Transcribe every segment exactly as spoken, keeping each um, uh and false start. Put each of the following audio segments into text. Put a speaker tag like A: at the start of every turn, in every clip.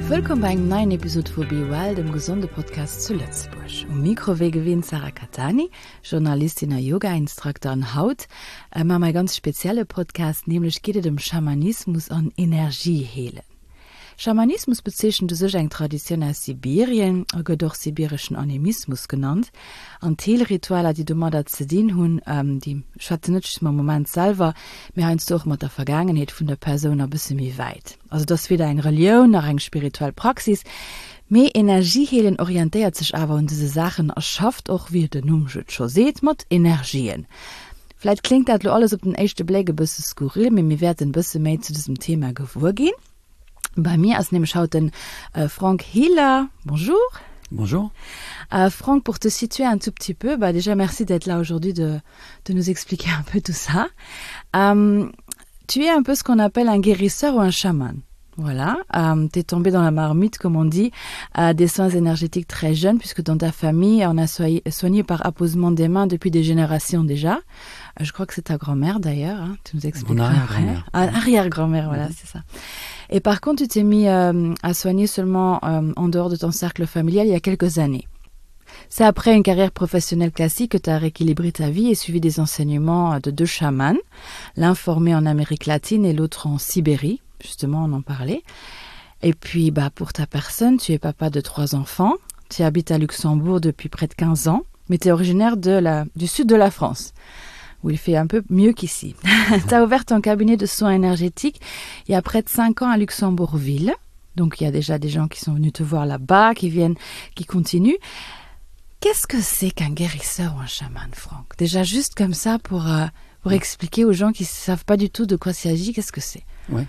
A: Willkommen bei einem neuen Episode von Be Well, dem gesunde Podcast zu Lützburg. Um Mikrowege gewinnt Sarah Katani, Journalistin und Yoga-Instruktor an Haut. Äh, mal mein ganz spezieller Podcast, nämlich geht es um Schamanismus und Energieheilen. Schamanismus bezeichnet sich eine Tradition aus Sibirien, auch durch sibirischen Animismus genannt. Und Heilrituale, die du dazu dienen haben, ähm, die schatten nicht im Moment selber, wir haben uns doch mit der Vergangenheit von der Person ein bisschen mehr weit. Also das ist weder eine Religion noch eine spirituelle Praxis. Mehr Energieheilen orientiert sich aber an diese Sachen und schafft auch, wie der Name schon sieht, mit Energien. Vielleicht klingt das alles auf den ersten Blick ein bisschen skurril, aber wir werden ein bisschen mehr zu diesem Thema vorgehen. Bei mir ist nämlich heute euh, Franck Hiller. Bonjour.
B: Bonjour.
A: Euh, Franck, pour te situer un tout petit peu, bah déjà merci d'être là aujourd'hui, de, de nous expliquer un peu tout ça. Euh, tu es un peu ce qu'on appelle un guérisseur ou un chaman. Voilà, euh, tu es tombé dans la marmite, comme on dit, euh, des soins énergétiques très jeunes, puisque dans ta famille, on a soigné, soigné par apposement des mains depuis des générations déjà. Euh, je crois que c'est ta grand-mère d'ailleurs, hein, tu nous expliques.
B: Mon arrière-grand-mère.
A: Ah, arrière-grand-mère, voilà, mmh. C'est ça. Et par contre, tu t'es mis euh, à soigner seulement euh, en dehors de ton cercle familial il y a quelques années. C'est après une carrière professionnelle classique que tu as rééquilibré ta vie et suivi des enseignements de deux chamans, l'un formé en Amérique latine et l'autre en Sibérie. Justement, on en parlait. Et puis, bah, pour ta personne, tu es papa de trois enfants. Tu habites à Luxembourg depuis près de quinze ans, mais tu es originaire de la, du sud de la France, où il fait un peu mieux qu'ici. Tu as ouvert ton cabinet de soins énergétiques il y a près de cinq ans à Luxembourg-Ville. Donc, il y a déjà des gens qui sont venus te voir là-bas, qui viennent, qui continuent. Qu'est-ce que c'est qu'un guérisseur ou un chaman, Franck? Déjà, juste comme ça, pour, euh, pour expliquer aux gens qui ne savent pas du tout de quoi il s'agit, qu'est-ce que c'est?
B: Oui.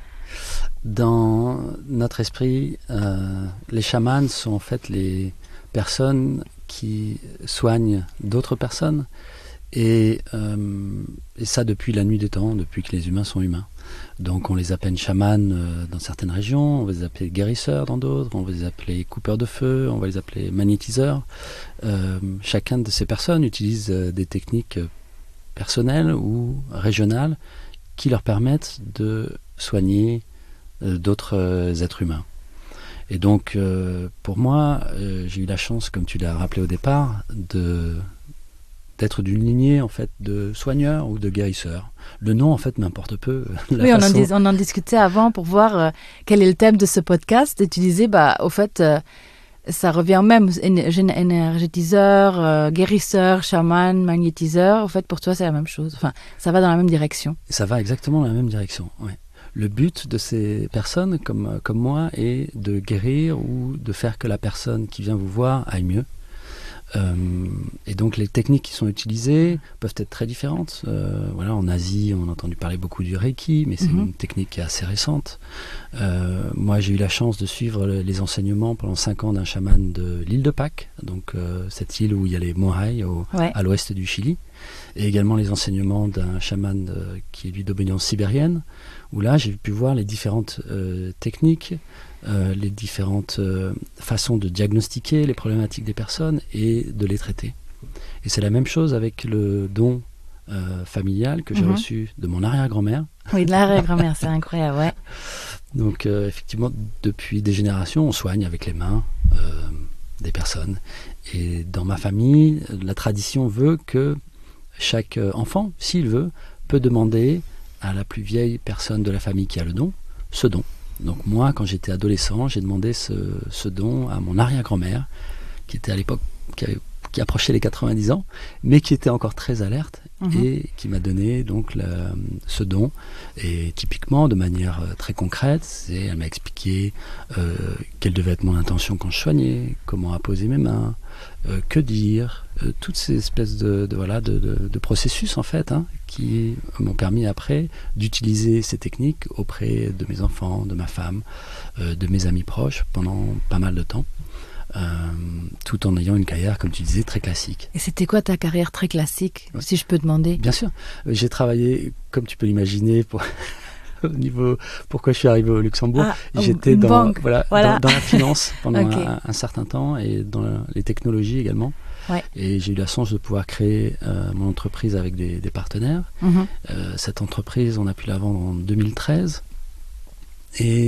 B: Dans notre esprit, euh, les chamans sont en fait les personnes qui soignent d'autres personnes et, euh, et ça depuis la nuit des temps, depuis que les humains sont humains. Donc on les appelle chamans euh, dans certaines régions, on va les appeler guérisseurs dans d'autres, on va les appeler coupeurs de feu, on va les appeler magnétiseurs. Euh, chacun de ces personnes utilise euh, des techniques personnelles ou régionales qui leur permettent de soigner euh, d'autres euh, êtres humains. Et donc, euh, pour moi, euh, j'ai eu la chance, comme tu l'as rappelé au départ, de, d'être d'une lignée en fait, de soigneurs ou de guérisseurs. Le nom, en fait, m'importe peu. La
A: oui,
B: façon...
A: on, en dis, on en discutait avant pour voir euh, quel est le thème de ce podcast. Et tu disais, bah, au fait, euh, ça revient au même, énergétiseur, euh, guérisseur, chaman, magnétiseur. En fait, pour toi, c'est la même chose. Enfin, ça va dans la même direction.
B: Ça va exactement dans la même direction, oui. Le but de ces personnes, comme, comme moi, est de guérir ou de faire que la personne qui vient vous voir aille mieux. Euh, et donc les techniques qui sont utilisées peuvent être très différentes. Euh, voilà, en Asie, on a entendu parler beaucoup du Reiki, mais c'est mm-hmm. une technique qui est assez récente. Euh, moi, j'ai eu la chance de suivre les enseignements pendant cinq ans d'un chaman de l'île de Pâques, donc euh, cette île où il y a les Moai au, ouais. à l'ouest du Chili, et également les enseignements d'un chaman de, qui est lui d'obédience sibérienne, où là, j'ai pu voir les différentes euh, techniques, Euh, les différentes euh, façons de diagnostiquer les problématiques des personnes et de les traiter. Et c'est la même chose avec le don euh, familial que j'ai mm-hmm. reçu de mon arrière-grand-mère.
A: Oui, de l'arrière-grand-mère, c'est incroyable, ouais.
B: Donc, euh, effectivement, depuis des générations, on soigne avec les mains euh, des personnes. Et dans ma famille, la tradition veut que chaque enfant, s'il veut, peut demander à la plus vieille personne de la famille qui a le don, ce don. Donc moi, quand j'étais adolescent, j'ai demandé ce, ce don à mon arrière-grand-mère, qui était à l'époque, qui, avait, qui approchait les quatre-vingt-dix ans, mais qui était encore très alerte mmh. et qui m'a donné donc la, ce don. Et typiquement, de manière très concrète, c'est, elle m'a expliqué euh, quelle devait être mon intention quand je soignais, comment apposer mes mains, euh, que dire, euh, toutes ces espèces de, de, voilà, de, de, de processus en fait, hein, qui m'ont permis après d'utiliser ces techniques auprès de mes enfants, de ma femme, euh, de mes amis proches pendant pas mal de temps, euh, tout en ayant une carrière, comme tu disais, très classique.
A: Et c'était quoi ta carrière très classique, ouais. si je peux demander?
B: Bien sûr, j'ai travaillé, comme tu peux l'imaginer, pour... au niveau pourquoi je suis arrivé au Luxembourg,
A: ah,
B: j'étais dans,
A: banque,
B: voilà,
A: voilà.
B: Dans, dans la finance pendant
A: okay.
B: un, un certain temps et dans la, les technologies également.
A: Ouais.
B: Et j'ai eu la chance de pouvoir créer euh, mon entreprise avec des, des partenaires. Mm-hmm. Euh, cette entreprise, on a pu la vendre en deux mille treize. Et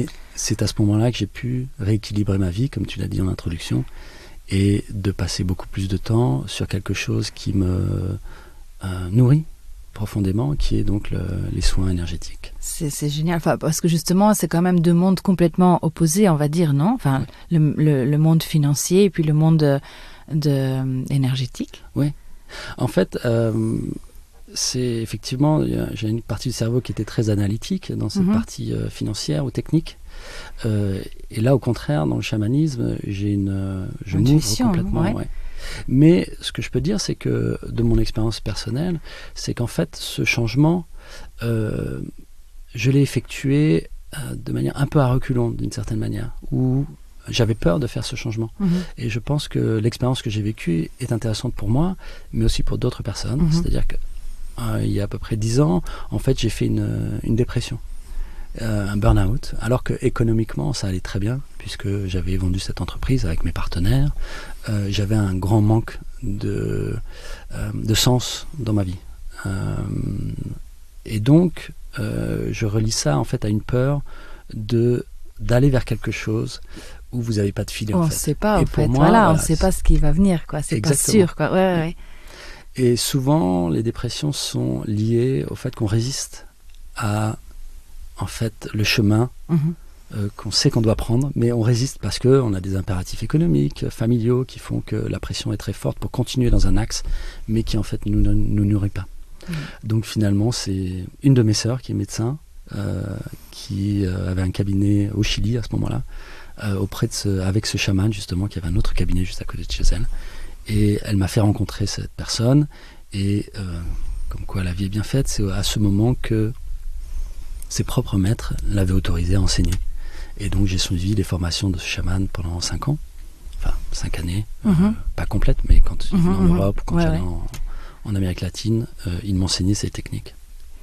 B: c'est à ce moment-là que j'ai pu rééquilibrer ma vie, comme tu l'as dit en introduction, et de passer beaucoup plus de temps sur quelque chose qui me euh, nourrit profondément, qui est donc le, les soins énergétiques.
A: C'est, c'est génial, enfin, parce que justement, c'est quand même deux mondes complètement opposés, on va dire, non? Enfin, ouais. le, le, le monde financier et puis le monde de, de, énergétique.
B: Oui. En fait, euh, c'est effectivement, j'ai une partie du cerveau qui était très analytique dans cette mm-hmm. partie euh, financière ou technique. Euh, et là, au contraire, dans le chamanisme, j'ai une, je m'ouvre complètement. Ouais. Ouais. Mais ce que je peux dire, c'est que de mon expérience personnelle, c'est qu'en fait, ce changement, euh, je l'ai effectué euh, de manière un peu à reculons, d'une certaine manière, où j'avais peur de faire ce changement. Mmh. Et je pense que l'expérience que j'ai vécue est intéressante pour moi, mais aussi pour d'autres personnes. Mmh. C'est-à-dire qu'il euh, y a à peu près dix ans, en fait, j'ai fait une, une dépression. Euh, un burn-out, alors que économiquement ça allait très bien puisque j'avais vendu cette entreprise avec mes partenaires, euh, j'avais un grand manque de, euh, de sens dans ma vie euh, et donc euh, je relie ça en fait à une peur de, d'aller vers quelque chose où vous n'avez pas de filet.
A: On ne sait pas et en fait, moi, voilà, voilà, on ne sait pas ce qui va venir, quoi. C'est exactement. Pas sûr, quoi. Ouais, ouais.
B: Et souvent les dépressions sont liées au fait qu'on résiste à en fait, le chemin mmh. euh, qu'on sait qu'on doit prendre, mais on résiste parce qu'on a des impératifs économiques, familiaux, qui font que la pression est très forte pour continuer dans un axe, mais qui en fait ne nous, nous nourrit pas. Mmh. Donc finalement, c'est une de mes sœurs qui est médecin, euh, qui euh, avait un cabinet au Chili à ce moment-là, euh, auprès de ce, avec ce chaman justement, qui avait un autre cabinet juste à côté de chez elle. Et elle m'a fait rencontrer cette personne, et euh, comme quoi la vie est bien faite, c'est à ce moment que ses propres maîtres l'avaient autorisé à enseigner. Et donc j'ai suivi les formations de ce chaman pendant cinq ans, enfin cinq années, mm-hmm. euh, pas complètes, mais quand il venait mm-hmm. en Europe ou quand ouais, j'allais ouais. en, en Amérique latine, euh, il m'enseignait ces techniques.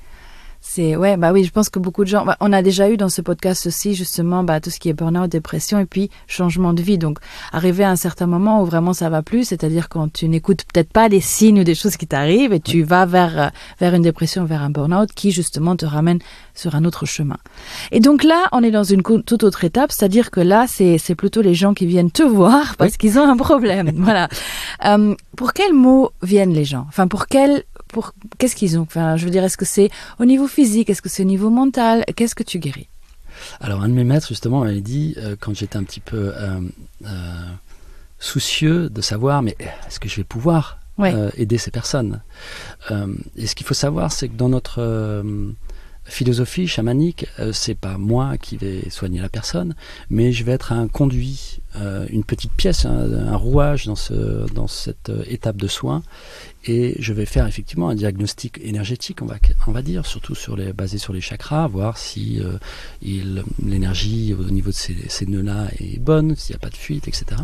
A: C'est, ouais, bah oui, je pense que beaucoup de gens, bah, on a déjà eu dans ce podcast aussi justement bah, tout ce qui est burn-out, dépression et puis changement de vie. Donc, arriver à un certain moment où vraiment ça va plus, c'est-à-dire quand tu n'écoutes peut-être pas des signes ou des choses qui t'arrivent et tu oui. vas vers, vers une dépression, vers un burn-out qui justement te ramène sur un autre chemin. Et donc là, on est dans une toute autre étape, c'est-à-dire que là, c'est, c'est plutôt les gens qui viennent te voir parce oui. qu'ils ont un problème. Voilà. Euh, pour quels mots viennent les gens? Enfin, pour quels Pour, qu'est-ce qu'ils ont? Enfin, je veux dire, est-ce que c'est au niveau physique? Est-ce que c'est au niveau mental? Qu'est-ce que tu guéris?
B: Alors, un de mes maîtres, justement, m'avait dit, euh, quand j'étais un petit peu euh, euh, soucieux de savoir, mais est-ce que je vais pouvoir ouais. euh, aider ces personnes? euh, Et ce qu'il faut savoir, c'est que dans notre euh, philosophie chamanique, euh, c'est pas moi qui vais soigner la personne, mais je vais être un conduit, euh, une petite pièce, un, un rouage dans, ce, dans cette euh, étape de soin. Et je vais faire effectivement un diagnostic énergétique, on va, on va dire, surtout sur les, basé sur les chakras, voir si euh, il, l'énergie au niveau de ces, ces nœuds-là est bonne, s'il n'y a pas de fuite, et cetera.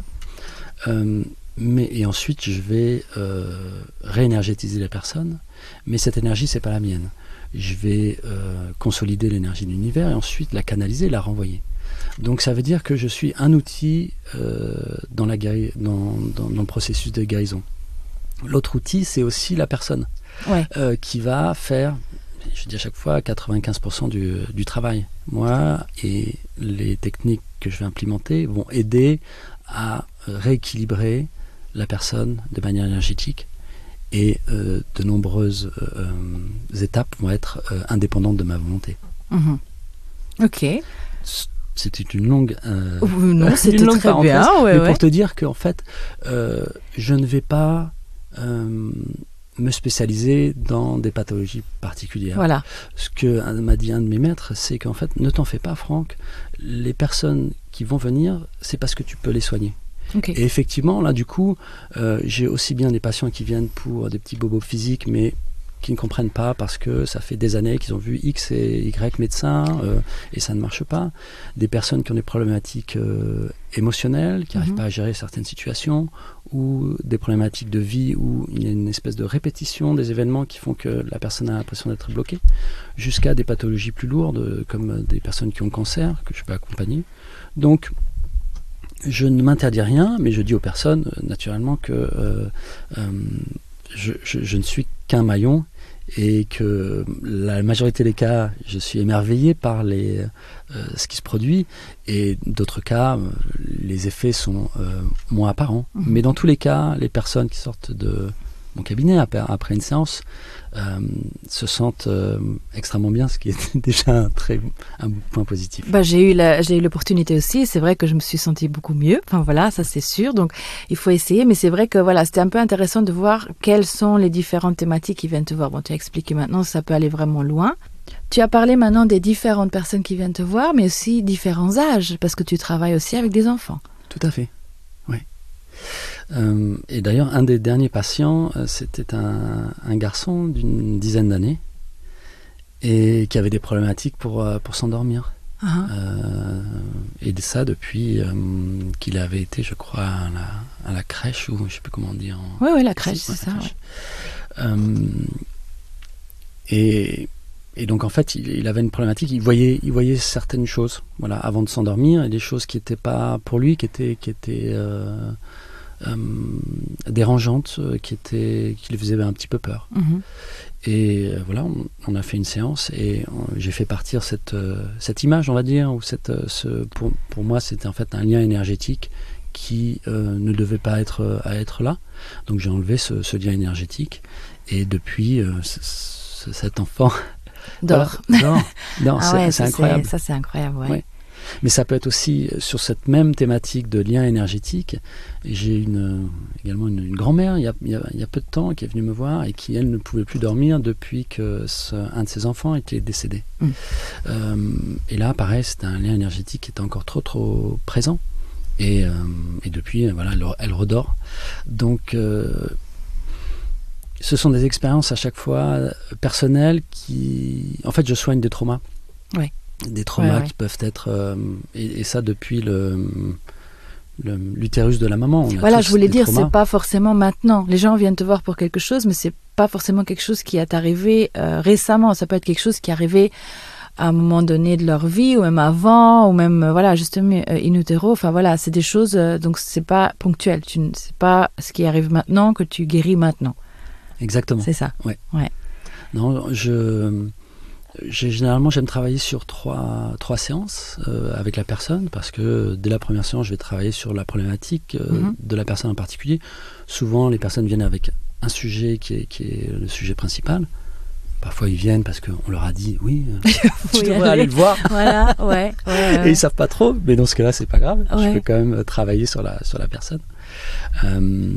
B: Euh, mais, et ensuite, je vais euh, réénergétiser les personnes, mais cette énergie, c'est pas la mienne. Je vais euh, consolider l'énergie de l'univers et ensuite la canaliser, la renvoyer. Donc ça veut dire que je suis un outil euh, dans, la guéri- dans, dans, dans le processus de guérison. L'autre outil, c'est aussi la personne ouais. euh, qui va faire, je dis à chaque fois, quatre-vingt-quinze pour cent du, du travail. Moi et les techniques que je vais implémenter vont aider à rééquilibrer la personne de manière énergétique et euh, de nombreuses euh, étapes vont être euh, indépendantes de ma volonté.
A: Mmh. Ok.
B: C'était une longue, euh,
A: non, c'était une longue très
B: parenthèse,
A: bien, ouais,
B: mais
A: ouais.
B: pour te dire qu'en fait, euh, je ne vais pas Euh, me spécialiser dans des pathologies particulières.
A: Voilà.
B: Ce que m'a dit un de mes maîtres, c'est qu'en fait, ne t'en fais pas, Franck, les personnes qui vont venir, c'est parce que tu peux les soigner. Okay. Et effectivement, là, du coup, euh, j'ai aussi bien des patients qui viennent pour des petits bobos physiques, mais qui ne comprennent pas parce que ça fait des années qu'ils ont vu X et Y médecins euh, et ça ne marche pas. Des personnes qui ont des problématiques euh, émotionnelles, qui n'arrivent mm-hmm. pas à gérer certaines situations, ou des problématiques de vie où il y a une espèce de répétition des événements qui font que la personne a l'impression d'être bloquée, jusqu'à des pathologies plus lourdes, comme des personnes qui ont le cancer, que je peux accompagner. Donc, je ne m'interdis rien, mais je dis aux personnes, naturellement, que euh, euh, je, je, je ne suis qu'un maillon et que la majorité des cas, je suis émerveillé par les, euh, ce qui se produit, et d'autres cas, les effets sont euh, moins apparents. Mmh. Mais dans tous les cas, les personnes qui sortent de mon cabinet après, après une séance euh, se sentent euh, extrêmement bien, ce qui est déjà un, très, un point positif.
A: Bah, j'ai eu la, j'ai eu l'opportunité aussi, c'est vrai que je me suis sentie beaucoup mieux, enfin voilà, ça c'est sûr, donc il faut essayer, mais c'est vrai que voilà, c'était un peu intéressant de voir quelles sont les différentes thématiques qui viennent te voir. Bon, tu as expliqué maintenant, ça peut aller vraiment loin. Tu as parlé maintenant des différentes personnes qui viennent te voir, mais aussi différents âges, parce que tu travailles aussi avec des enfants.
B: Tout à fait, oui. Euh, et d'ailleurs, un des derniers patients, euh, c'était un, un garçon d'une dizaine d'années et qui avait des problématiques pour, euh, pour s'endormir. Uh-huh. Euh, et de ça depuis euh, qu'il avait été, je crois, à la, à la crèche, ou je ne sais plus comment on dit. En...
A: Oui, oui, la crèche, c'est, c'est ça.
B: Crèche. Ouais. Euh, et, et donc, en fait, il, il avait une problématique, il voyait, il voyait certaines choses, voilà, avant de s'endormir, et des choses qui n'étaient pas pour lui, qui étaient... Qui étaient euh, Euh, dérangeantes euh, qui, étaient, qui lui faisaient un petit peu peur. Mmh. Et euh, voilà, on, on a fait une séance et on, j'ai fait partir cette, euh, cette image, on va dire, ou cette, euh, ce, pour, pour moi, c'était en fait un lien énergétique qui euh, ne devait pas être, euh, à être là. Donc j'ai enlevé ce, ce lien énergétique et depuis, euh, c- c- cet enfant
A: dort.
B: Voilà, dort. Non,
A: ah
B: c'est,
A: ouais,
B: c'est
A: ça,
B: incroyable.
A: C'est, ça, c'est incroyable, ouais.
B: Ouais. Mais ça peut être aussi sur cette même thématique de lien énergétique. J'ai une, également une, une grand-mère il y, a, il, y a, il y a peu de temps qui est venue me voir et qui, elle, ne pouvait plus dormir depuis que ce, un de ses enfants était décédé. Mm. Euh, et là, pareil, c'était un lien énergétique qui était encore trop, trop présent. Et, euh, et depuis, voilà, elle, elle redort. Donc, euh, ce sont des expériences à chaque fois personnelles qui... En fait, je soigne des traumas.
A: Oui.
B: Des traumas
A: ouais, ouais.
B: qui peuvent être euh, et, et ça depuis le, le l'utérus de la maman. On
A: voilà, je voulais dire,
B: traumas.
A: C'est pas forcément maintenant. Les gens viennent te voir pour quelque chose, mais c'est pas forcément quelque chose qui est arrivé euh, récemment. Ça peut être quelque chose qui est arrivé à un moment donné de leur vie, ou même avant, ou même euh, voilà, justement euh, in utero. Enfin voilà, c'est des choses. Euh, donc c'est pas ponctuel. Tu, c'est pas ce qui arrive maintenant que tu guéris maintenant.
B: Exactement.
A: C'est ça.
B: Ouais.
A: Ouais.
B: Non, je J'ai, généralement, j'aime travailler sur trois, trois séances euh, avec la personne parce que dès la première séance, je vais travailler sur la problématique euh, mm-hmm. de la personne en particulier. Souvent, les personnes viennent avec un sujet qui est, qui est le sujet principal. Parfois, ils viennent parce qu'on leur a dit « oui, euh, tu devrais aller. aller le voir
A: voilà, ». ouais, ouais, ouais.
B: Et ils ne savent pas trop, mais dans ce cas-là, c'est pas grave.
A: Ouais.
B: Je peux quand même travailler sur la, sur la personne. Euh,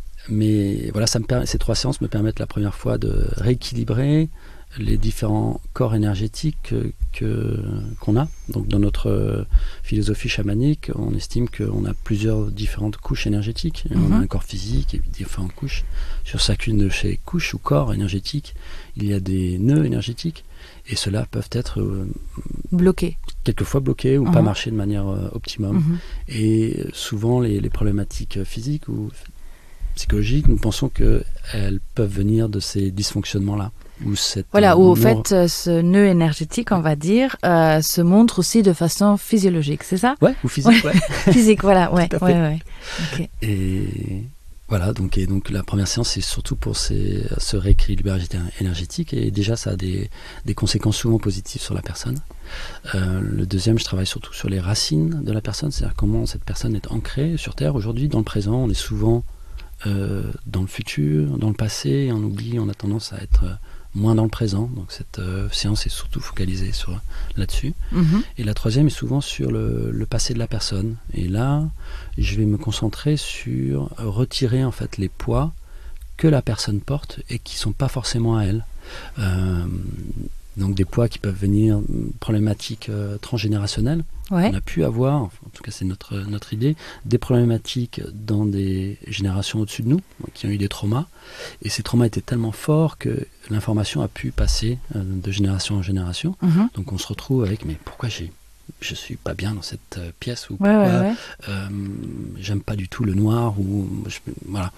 B: mais voilà, ça me permet, ces trois séances me permettent la première fois de rééquilibrer les différents corps énergétiques que, que, qu'on a. Donc dans notre euh, philosophie chamanique, on estime qu'on a plusieurs différentes couches énergétiques. Mm-hmm. On a un corps physique et différentes couches. Sur chacune de ces couches ou corps énergétiques, il y a des nœuds énergétiques et ceux-là peuvent être euh,
A: bloqués.
B: Quelquefois bloqués ou mm-hmm. pas marcher de manière euh, optimum.
A: Mm-hmm.
B: Et souvent les, les problématiques physiques ou psychologiques, nous pensons qu'elles peuvent venir de ces dysfonctionnements-là. Où cette,
A: voilà, où
B: euh,
A: au fait euh, ce nœud énergétique, on va dire, euh, se montre aussi de façon physiologique, c'est ça ?
B: Ouais, ou physique, ouais.
A: ouais. Physique, voilà, ouais, ouais, ouais. Okay.
B: Et voilà, donc, et donc la première séance, c'est surtout pour ces, ce rééquilibrage énergétique, et déjà ça a des, des conséquences souvent positives sur la personne. Euh, le deuxième, je travaille surtout sur les racines de la personne, c'est-à-dire comment cette personne est ancrée sur Terre. Aujourd'hui, dans le présent, on est souvent euh, dans le futur, dans le passé, et on oublie, on a tendance à être... Euh, moins dans le présent, donc cette euh, séance est surtout focalisée sur, là-dessus. Mm-hmm. Et la troisième est souvent sur le, le passé de la personne. Et là, je vais me concentrer sur retirer en fait les poids que la personne porte et qui ne sont pas forcément à elle. Euh, donc des poids qui peuvent venir problématiques euh, transgénérationnelles. Ouais. On a pu avoir, en tout cas c'est notre, notre idée, des problématiques dans des générations au-dessus de nous, qui ont eu des traumas. Et ces traumas étaient tellement forts que l'information a pu passer euh, de génération en génération. Mm-hmm. Donc on se retrouve avec, mais pourquoi j'ai, je ne suis pas bien dans cette euh, pièce, ou
A: ouais,
B: pourquoi
A: ouais, ouais.
B: Euh, j'aime pas du tout le noir, ou je, voilà.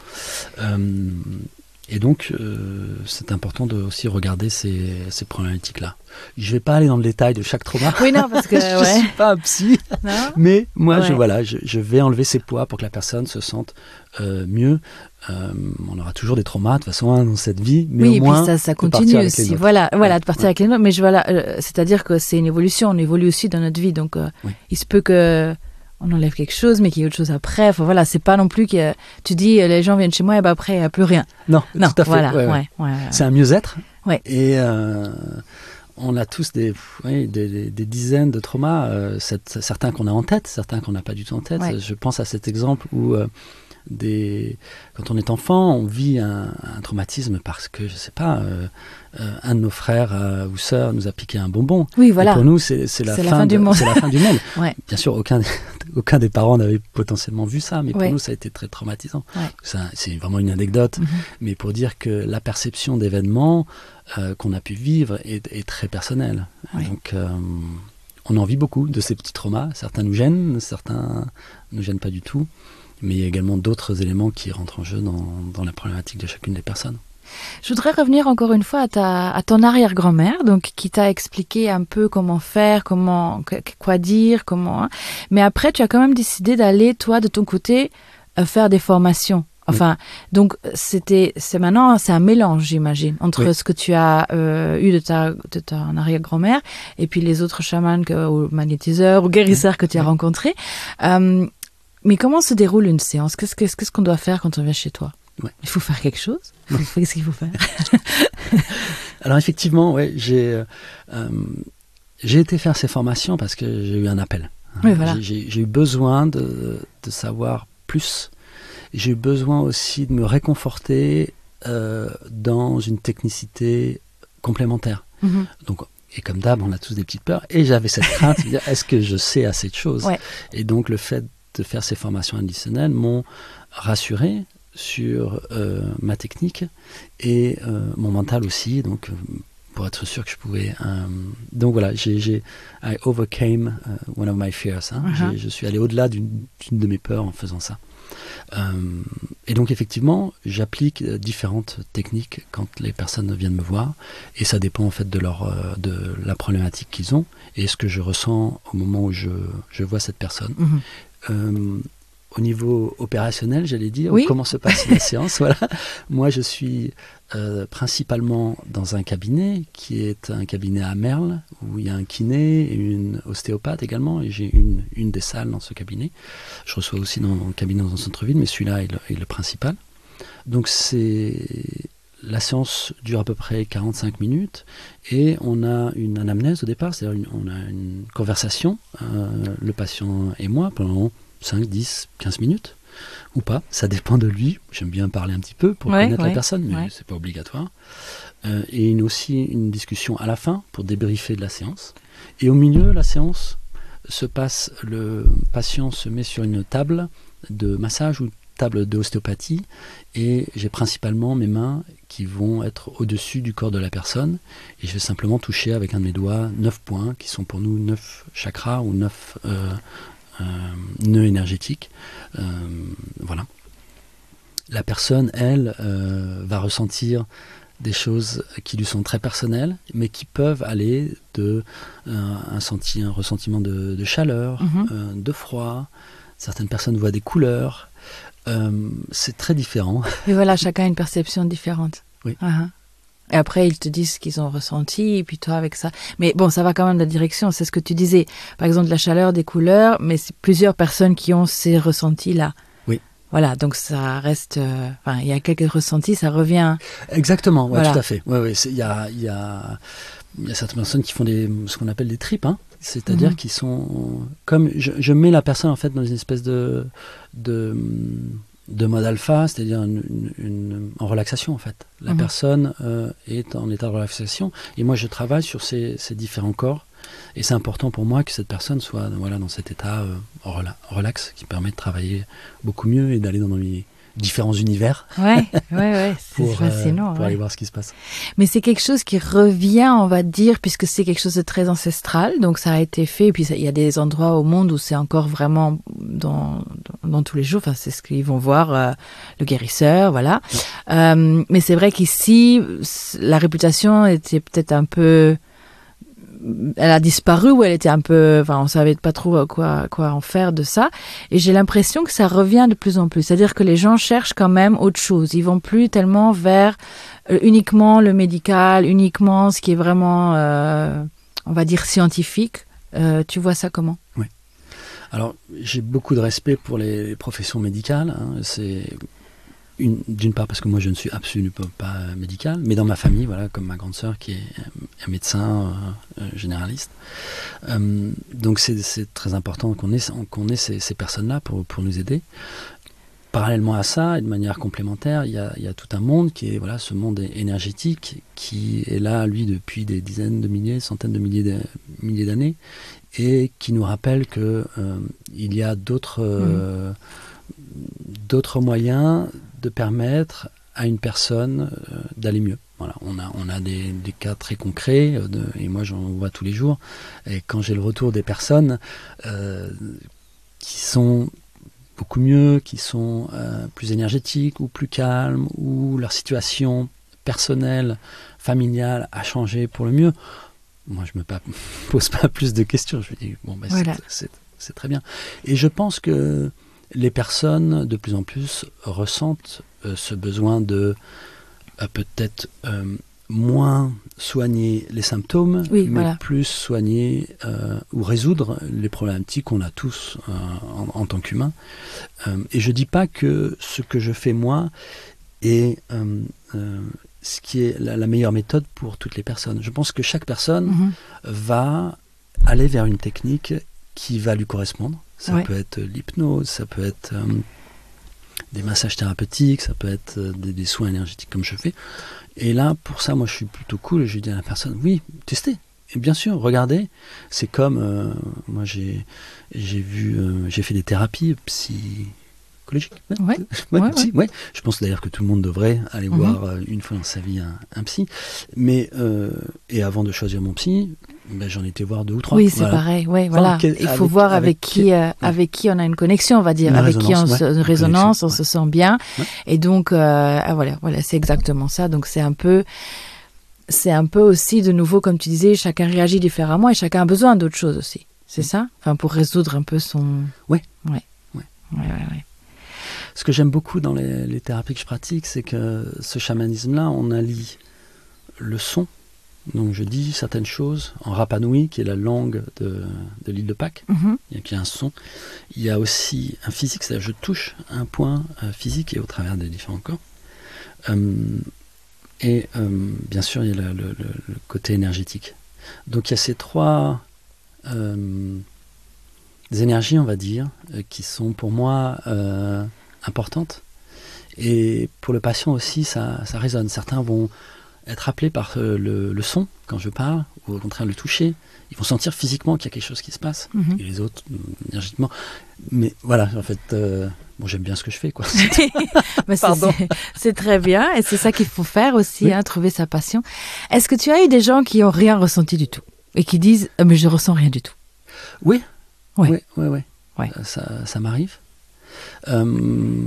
B: Euh, Et donc, euh, c'est important de aussi regarder ces, ces problématiques-là. Je ne vais pas aller dans le détail de chaque trauma.
A: Oui, non, parce que
B: je ne
A: ouais.
B: suis pas un psy.
A: Non
B: mais moi,
A: ouais.
B: je, voilà, je, je vais enlever ces poids pour que la personne se sente euh, mieux. Euh, on aura toujours des traumas de toute façon hein, dans cette vie, mais
A: oui,
B: au moins
A: ça, ça continue aussi. Voilà, voilà,
B: ouais,
A: de partir
B: ouais.
A: avec les nôtres. Mais je, voilà, euh, c'est-à-dire que c'est une évolution. On évolue aussi dans notre vie, donc euh,
B: oui.
A: il se peut que on enlève quelque chose, mais qu'il y ait autre chose après. Enfin voilà, c'est pas non plus que tu dis les gens viennent chez moi et ben après il n'y a plus rien.
B: Non,
A: non,
B: tout à fait.
A: Voilà,
B: ouais, ouais.
A: Ouais, ouais, ouais.
B: C'est un mieux-être.
A: Ouais.
B: Et euh, on a tous des, oui, des, des, des dizaines de traumas, euh, cette, certains qu'on a en tête, certains qu'on n'a pas du tout en tête.
A: Ouais.
B: Je pense à cet exemple où euh, des, quand on est enfant, on vit un, un traumatisme parce que, je ne sais pas, euh, euh, un de nos frères euh, ou sœurs nous a piqué un bonbon.
A: Oui, voilà.
B: Et pour nous, c'est, c'est, la,
A: c'est
B: fin
A: la fin
B: de,
A: du monde.
B: C'est la fin du monde.
A: Ouais.
B: Bien sûr, aucun, aucun des parents n'avait potentiellement vu ça, mais pour
A: ouais.
B: nous, ça a été très traumatisant.
A: Ouais.
B: Ça, c'est vraiment une anecdote, mm-hmm. mais pour dire que la perception d'événements euh, qu'on a pu vivre est, est très personnelle.
A: Ouais.
B: Donc, euh, on en vit beaucoup de ces petits traumas. Certains nous gênent, certains ne nous gênent pas du tout. Mais il y a également d'autres éléments qui rentrent en jeu dans, dans la problématique de chacune des personnes.
A: Je voudrais revenir encore une fois à, ta, à ton arrière-grand-mère, donc qui t'a expliqué un peu comment faire, comment, quoi dire, comment. Mais après, tu as quand même décidé d'aller, toi, de ton côté, euh, faire des formations. Enfin, oui. donc c'était, c'est maintenant, c'est un mélange, j'imagine, entre oui. ce que tu as euh, eu de ta, de ta arrière-grand-mère et puis les autres chamans, que, ou magnétiseurs, ou guérisseurs oui. que tu as oui. rencontrés. Euh, Mais comment se déroule une séance ? Qu'est-ce, qu'est-ce, qu'est-ce qu'on doit faire quand on vient chez toi ? ouais. Il faut faire quelque chose ? ouais. Qu'est-ce qu'il faut faire ?
B: Alors effectivement, ouais, j'ai, euh, j'ai été faire ces formations parce que j'ai eu un appel.
A: Oui, voilà.
B: j'ai, j'ai, j'ai eu besoin de, de savoir plus. J'ai eu besoin aussi de me réconforter euh, dans une technicité complémentaire. Mm-hmm. Donc, et comme d'hab, on a tous des petites peurs. Et j'avais cette crainte de dire, est-ce que je sais assez de choses ? ouais. Et donc le fait de faire ces formations additionnelles m'ont rassuré sur euh, ma technique et euh, mon mental aussi, donc pour être sûr que je pouvais. Euh, donc voilà, j'ai, j'ai I overcame uh, one of my fears. Hein. Uh-huh. Je suis allé au-delà d'une, d'une de mes peurs en faisant ça. Euh, et donc effectivement, j'applique différentes techniques quand les personnes viennent me voir, et ça dépend en fait de leur euh, de la problématique qu'ils ont et ce que je ressens au moment où je je vois cette personne. Uh-huh. Euh, au niveau opérationnel, j'allais dire, oui. comment se passe la séance. Voilà. Moi, je suis euh, principalement dans un cabinet qui est un cabinet à Merle, où il y a un kiné et une ostéopathe également, et j'ai une, une des salles dans ce cabinet. Je reçois aussi dans un cabinet dans un centre-ville, mais celui-là est le, est le principal. Donc, c'est... La séance dure à peu près quarante-cinq minutes et on a une anamnèse au départ, c'est-à-dire une, on a une conversation, euh, le patient et moi, pendant cinq, dix, quinze minutes, ou pas, ça dépend de lui. J'aime bien parler un petit peu pour ouais, connaître ouais, la personne, mais ouais. c'est pas obligatoire. Euh, et une, aussi une discussion à la fin pour débriefer de la séance. Et au milieu, la séance se passe, le patient se met sur une table de massage ou table d'ostéopathie et j'ai principalement mes mains qui vont être au-dessus du corps de la personne et je vais simplement toucher avec un de mes doigts neuf points qui sont pour nous neuf chakras ou neuf euh, euh, nœuds énergétiques. Euh, voilà. La personne, elle, euh, va ressentir des choses qui lui sont très personnelles, mais qui peuvent aller de euh, un, senti, un ressentiment de, de chaleur, mm-hmm. euh, de froid. Certaines personnes voient des couleurs. Euh, c'est très différent.
A: Et voilà, chacun a une perception différente.
B: Oui.
A: Uh-huh. Et après, ils te disent ce qu'ils ont ressenti, et puis toi avec ça. Mais bon, ça va quand même de la direction, c'est ce que tu disais. Par exemple, la chaleur, des couleurs, mais c'est plusieurs personnes qui ont ces ressentis-là.
B: Oui.
A: Voilà, donc ça reste... Euh, enfin, il y a quelques ressentis, ça revient...
B: Exactement, ouais,
A: voilà.
B: Tout à fait. Il ouais, ouais, y, a, y, a, y a certaines personnes qui font des, ce qu'on appelle des tripes, hein. C'est-à-dire mm-hmm. qu'ils sont comme je, je mets la personne en fait dans une espèce de de, de mode alpha, c'est-à-dire une, une, une, en relaxation en fait. La mm-hmm. personne euh, est en état de relaxation et moi je travaille sur ces, ces différents corps et c'est important pour moi que cette personne soit voilà dans cet état euh, relax qui permet de travailler beaucoup mieux et d'aller dans les différents univers.
A: Ouais, ouais, ouais, c'est
B: pour,
A: fascinant.
B: Euh, pour
A: ouais.
B: aller voir ce qui se passe.
A: Mais c'est quelque chose qui revient, on va dire, puisque c'est quelque chose de très ancestral, donc ça a été fait, et puis il y a des endroits au monde où c'est encore vraiment dans, dans, dans tous les jours, enfin c'est ce qu'ils vont voir, euh, le guérisseur, voilà. Ouais. Euh, mais c'est vrai qu'ici, la réputation était peut-être un peu... elle a disparu ou elle était un peu, enfin, on savait pas trop quoi, quoi en faire de ça. Et j'ai l'impression que ça revient de plus en plus. C'est-à-dire que les gens cherchent quand même autre chose. Ils vont plus tellement vers euh, uniquement le médical, uniquement ce qui est vraiment, euh, on va dire, scientifique. Euh, tu vois ça comment?
B: Oui. Alors, j'ai beaucoup de respect pour les professions médicales. Hein. C'est une, d'une part parce que moi, je ne suis absolument pas médical, mais dans ma famille, voilà, comme ma grande sœur qui est un médecin euh, généraliste. Euh, donc, c'est, c'est très important qu'on ait, qu'on ait ces, ces personnes-là pour, pour nous aider. Parallèlement à ça, et de manière complémentaire, il y a, il y a tout un monde qui est voilà, ce monde énergétique qui est là, lui, depuis des dizaines de milliers, centaines de milliers, de, milliers d'années, et qui nous rappelle que euh, il y a d'autres, euh, mmh. d'autres moyens de permettre à une personne euh, d'aller mieux. Voilà, on a, on a des, des cas très concrets, euh, de, et moi j'en vois tous les jours, et quand j'ai le retour des personnes euh, qui sont beaucoup mieux, qui sont euh, plus énergétiques ou plus calmes, ou leur situation personnelle, familiale a changé pour le mieux, moi je ne me pas, pose pas plus de questions. Je me dis, bon, ben, voilà. c'est, c'est, c'est très bien. Et je pense que les personnes, de plus en plus, ressentent euh, ce besoin de euh, peut-être euh, moins soigner les symptômes,
A: oui,
B: mais
A: voilà.
B: plus soigner euh, ou résoudre les problématiques qu'on a tous euh, en, en tant qu'humains. Euh, et je ne dis pas que ce que je fais moi est euh, euh, ce qui est la, la meilleure méthode pour toutes les personnes. Je pense que chaque personne mm-hmm. va aller vers une technique qui va lui correspondre. Ça ouais. peut être l'hypnose, ça peut être euh, des massages thérapeutiques, ça peut être euh, des, des soins énergétiques comme je fais. Et là, pour ça, moi, je suis plutôt cool. Je dis à la personne, oui, testez. Et bien sûr, regardez. C'est comme, euh, moi, j'ai, j'ai vu, euh, j'ai fait des thérapies psychologiques.
A: Ouais.
B: ouais,
A: ouais,
B: psy,
A: ouais.
B: ouais. Je pense d'ailleurs que tout le monde devrait aller mm-hmm. voir euh, une fois dans sa vie un, un psy. Mais, euh, et avant de choisir mon psy, ben, j'en étais voir deux ou trois.
A: Oui, c'est voilà. pareil. Ouais, voilà. Enfin, il faut avec, voir avec, avec qui, euh, ouais. avec qui on a une connexion, on va dire,
B: une
A: avec qui on
B: ouais.
A: se, une résonance, on
B: ouais.
A: se sent bien.
B: Ouais.
A: Et donc, euh, voilà, voilà, c'est exactement ça. Donc, c'est un peu, c'est un peu aussi de nouveau, comme tu disais, chacun réagit différemment et chacun a besoin d'autres choses aussi. C'est mmh. ça, enfin, pour résoudre un peu son.
B: Ouais.
A: Ouais.
B: Ouais.
A: Ouais, ouais, ouais.
B: Ce que j'aime beaucoup dans les, les thérapies que je pratique, c'est que ce chamanisme-là, on allie le son. Donc je dis certaines choses en Rapa Nui, qui est la langue de, de l'île de Pâques. Mm-hmm. Et puis il y a un son. Il y a aussi un physique, c'est-à-dire je touche un point euh, physique et au travers des différents corps. Euh, et euh, bien sûr, il y a le, le, le côté énergétique. Donc il y a ces trois euh, énergies, on va dire, euh, qui sont pour moi euh, importantes. Et pour le patient aussi, ça, ça résonne. Certains vont être appelés par euh, le, le son quand je parle, ou au contraire le toucher. Ils vont sentir physiquement qu'il y a quelque chose qui se passe. Mm-hmm. Et les autres, énergiquement. Mais voilà, en fait, euh, bon, j'aime bien ce que je fais, quoi.
A: Mais Pardon. C'est, c'est très bien, et c'est ça qu'il faut faire aussi, oui. hein, trouver sa passion. Est-ce que tu as eu des gens qui n'ont rien ressenti du tout et qui disent euh, « mais je ressens rien du tout ».
B: Oui,
A: oui,
B: oui, oui, oui.
A: Ouais.
B: Ça, ça m'arrive. Euh,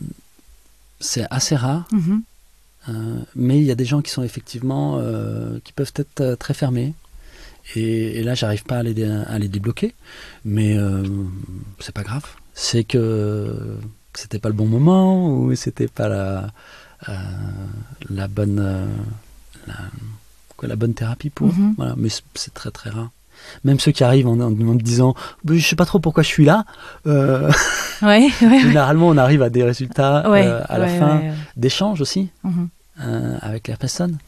B: c'est assez rare. Mm-hmm. Euh, mais il y a des gens qui sont effectivement euh, qui peuvent être euh, très fermés et, et là j'arrive pas à les, dé- à les débloquer, mais euh, c'est pas grave, c'est que c'était pas le bon moment ou c'était pas la euh, la bonne euh, la, quoi, la bonne thérapie pour mm-hmm. voilà, mais c'est, c'est très très rare. Même ceux qui arrivent en, en me disant je sais pas trop pourquoi je suis là, euh,
A: ouais, ouais,
B: généralement on arrive à des résultats
A: ouais,
B: euh, à la
A: ouais,
B: fin
A: ouais, ouais.
B: d'échanges aussi. Mm-hmm. Euh, avec la personne.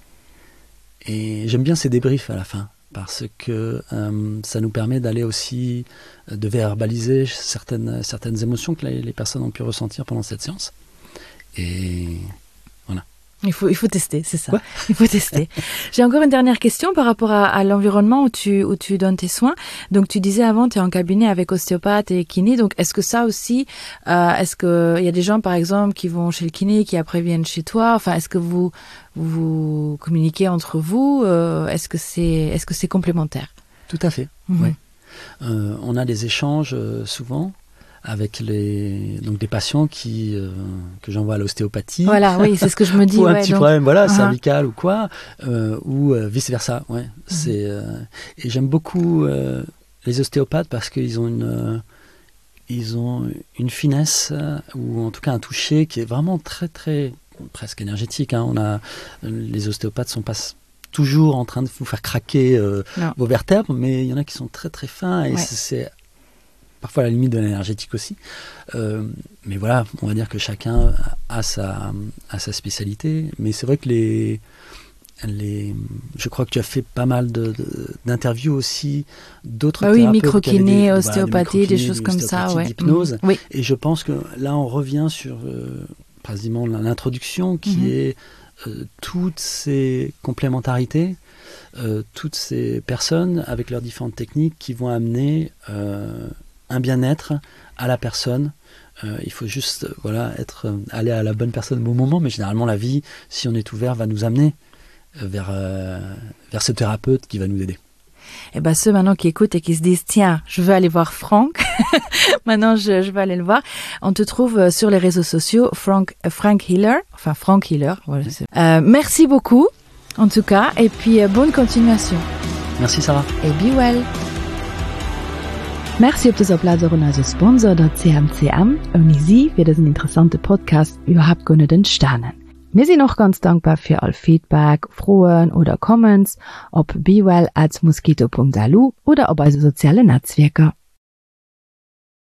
B: Et j'aime bien ces débriefs à la fin parce que euh, ça nous permet d'aller aussi euh, de verbaliser certaines, certaines émotions que les, les personnes ont pu ressentir pendant cette séance. Et voilà.
A: Il faut, il faut tester, c'est ça.
B: Ouais.
A: Il faut tester. J'ai encore une dernière question par rapport à, à l'environnement où tu, où tu donnes tes soins. Donc, tu disais avant, tu es en cabinet avec ostéopathe et kiné. Donc, est-ce que ça aussi, euh, est-ce qu'il y a des gens, par exemple, qui vont chez le kiné, qui après viennent chez toi? Enfin, est-ce que vous, vous communiquez entre vous? euh, Est-ce que c'est, est-ce que c'est complémentaire?
B: Tout à fait, mm-hmm. oui. Euh, on a des échanges euh, souvent avec les donc des patients qui euh, que j'envoie à l'ostéopathie.
A: Voilà, oui, c'est ce que je me dis.
B: Pour un
A: ouais,
B: petit
A: donc...
B: problème, voilà,
A: uh-huh.
B: cervical ou quoi, euh, ou euh, vice versa. Ouais, mm-hmm. c'est euh, et j'aime beaucoup euh, les ostéopathes parce qu'ils ont une euh, ils ont une finesse euh, ou en tout cas un toucher qui est vraiment très très presque énergétique. Hein. On a les ostéopathes sont pas toujours en train de vous faire craquer euh, vos vertèbres, mais il y en a qui sont très très fins et ouais. c'est, c'est parfois à la limite de l'énergétique aussi. Euh, mais voilà, on va dire que chacun a sa, a sa spécialité. Mais c'est vrai que les, les, je crois que tu as fait pas mal de, de, d'interviews aussi, d'autres
A: bah oui,
B: thérapeutes.
A: Microkiné, ostéopathie, voilà, des, des choses comme ça. Ouais.
B: D'hypnose.
A: Mmh. Oui.
B: Et je pense que là, on revient sur euh, quasiment l'introduction qui mmh. est euh, toutes ces complémentarités. Euh, toutes ces personnes avec leurs différentes techniques qui vont amener euh, un bien-être à la personne. Euh, il faut juste euh, voilà, être, euh, aller à la bonne personne au bon moment, mais généralement la vie, si on est ouvert, va nous amener euh, vers, euh, vers ce thérapeute qui va nous aider.
A: Et bien ceux maintenant qui écoutent et qui se disent tiens, je veux aller voir Franck, maintenant je, je vais aller le voir. On te trouve sur les réseaux sociaux, Frank, euh, Frank Healer, enfin Frank Healer. Voilà, c'est... Euh, merci beaucoup en tout cas, et puis euh, bonne continuation.
B: Merci Sarah.
A: Et be well. Merci op dieser Plaserin als Sponsor der C M C M. Ohne sie wird es ein interessanter Podcast überhaupt gar nicht entstanden. Wir sind auch ganz dankbar für all Feedback, Fragen oder Comments auf bewell at mosquito punkt a l u oder auf unsere sozialen Netzwerke.